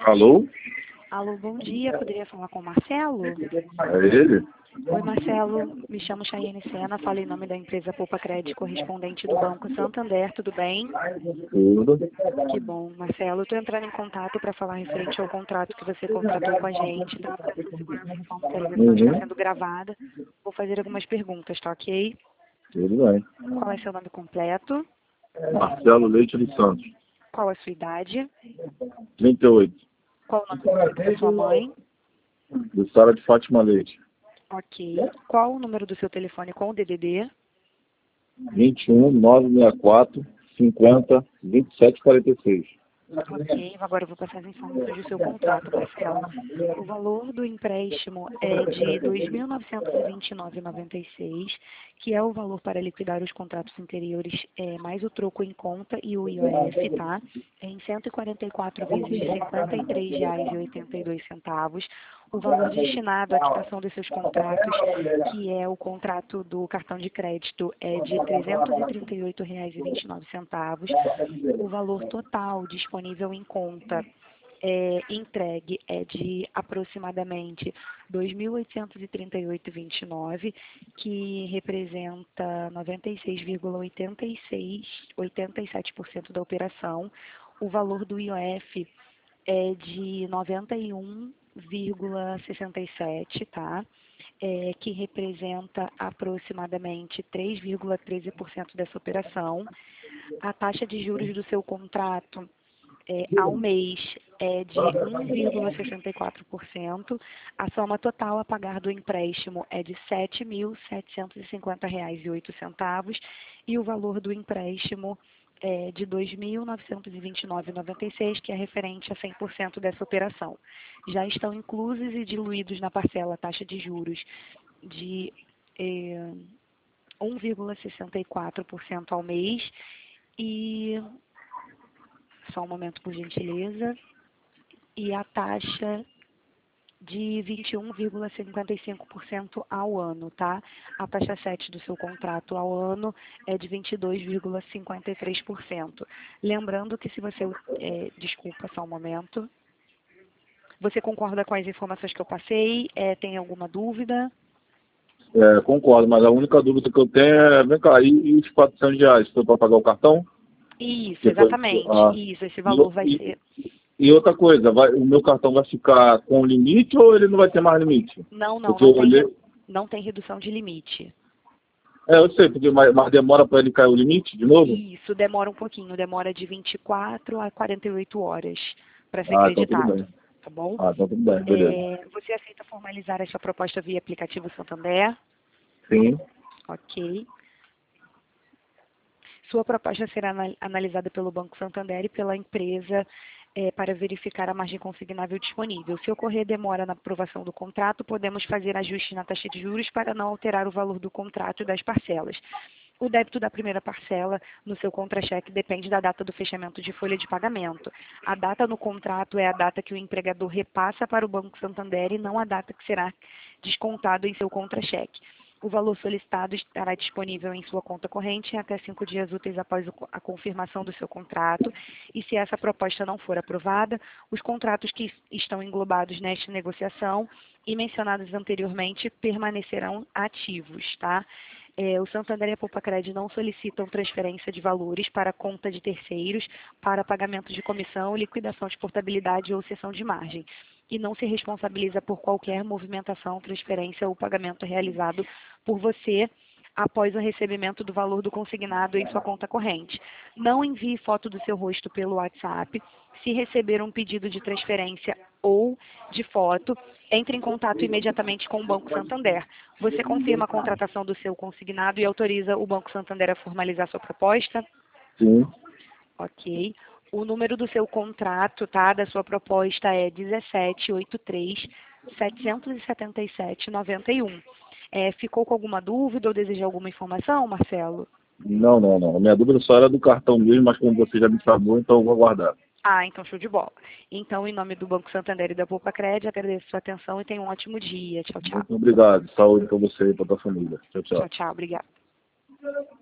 Alô? Alô, bom dia. Poderia falar com o Marcelo? É ele? Oi, Marcelo. Me chamo Chayene Sena. Falo em nome da empresa Poupa Crédito, correspondente do Banco Santander. Tudo bem? Tudo. Que bom, Marcelo. Estou entrando em contato para falar referente ao contrato que você contratou com a gente. Tá? Para segurança e sua localização está sendo gravada. Vou fazer algumas perguntas, tá ok? Tudo bem. Qual é seu nome completo? Marcelo Leite dos Santos. Qual a sua idade? 38. Qual o nome completo da sua mãe? Do Sara de Fátima Leite. Ok. Qual o número do seu telefone com o DDD? 21 964 50 27 46. Ok, agora eu vou passar as informações do seu contrato, Marcelo. O valor do empréstimo é de R$ 2.929,96, que é o valor para liquidar os contratos anteriores, mais o troco em conta e o IOF, tá? É em 144 vezes de R$ 53,82. O valor destinado à quitação dos seus contratos, que é o contrato do cartão de crédito, é de R$ 338,29. O valor total disponível em conta entregue é de aproximadamente R$ 2.838,29, que representa 96,87% da operação. O valor do IOF é de 91,67, tá? Que representa aproximadamente 3,13% dessa operação. A taxa de juros do seu contrato ao mês é de 1,64%. A soma total a pagar do empréstimo é de R$ 7.750,08 e o valor do empréstimo é de R$ 2.929,96, que é referente a 100% dessa operação. Já estão inclusos e diluídos na parcela a taxa de juros de 1,64% ao mês e só um momento, por gentileza, e a taxa de 21,55% ao ano, tá? A taxa 7 do seu contrato ao ano é de 22,53%. Lembrando que se você... desculpa, só um momento. Você concorda com as informações que eu passei? Tem alguma dúvida? Concordo, mas a única dúvida que eu tenho é, vem cá, e os R$ 400, foi para pagar o cartão? Isso, Depois, exatamente. Isso, esse e, valor vai ser... e outra coisa, o meu cartão vai ficar com limite ou ele não vai ter mais limite? Não, Porque eu olhei... não tem redução de limite. Eu sei, porque mas demora para ele cair o limite de novo? Isso, demora um pouquinho, demora de 24 a 48 horas para ser Então tudo creditado, bem. tá bom? Então tudo bem, beleza. Você aceita formalizar essa proposta via aplicativo Santander? Sim. Ok. Sua proposta será analisada pelo Banco Santander e pela empresa para verificar a margem consignável disponível. Se ocorrer demora na aprovação do contrato, podemos fazer ajustes na taxa de juros para não alterar o valor do contrato e das parcelas. O débito da primeira parcela no seu contra-cheque depende da data do fechamento de folha de pagamento. A data no contrato é a data que o empregador repassa para o Banco Santander e não a data que será descontado em seu contra-cheque. O valor solicitado estará disponível em sua conta corrente em até 5 dias úteis após a confirmação do seu contrato. E se essa proposta não for aprovada, os contratos que estão englobados nesta negociação e mencionados anteriormente permanecerão ativos, tá? O Santander e a Poupa Crédito não solicitam transferência de valores para conta de terceiros para pagamento de comissão, liquidação de portabilidade ou cessão de margem. E não se responsabiliza por qualquer movimentação, transferência ou pagamento realizado por você após o recebimento do valor do consignado em sua conta corrente. Não envie foto do seu rosto pelo WhatsApp. Se receber um pedido de transferência ou de foto, entre em contato imediatamente com o Banco Santander. Você confirma a contratação do seu consignado e autoriza o Banco Santander a formalizar sua proposta? Sim. Ok. O número do seu contrato, tá, da sua proposta é 1783-777-91. Ficou com alguma dúvida ou deseja alguma informação, Marcelo? Não. A minha dúvida só era do cartão mesmo, mas como você já me falou, então eu vou aguardar. Então show de bola. Então, em nome do Banco Santander e da Poupa Crédito, agradeço a sua atenção e tenha um ótimo dia. Tchau, tchau. Muito obrigado. Saúde para você e para a sua família. Tchau, tchau. Tchau, tchau. Obrigada.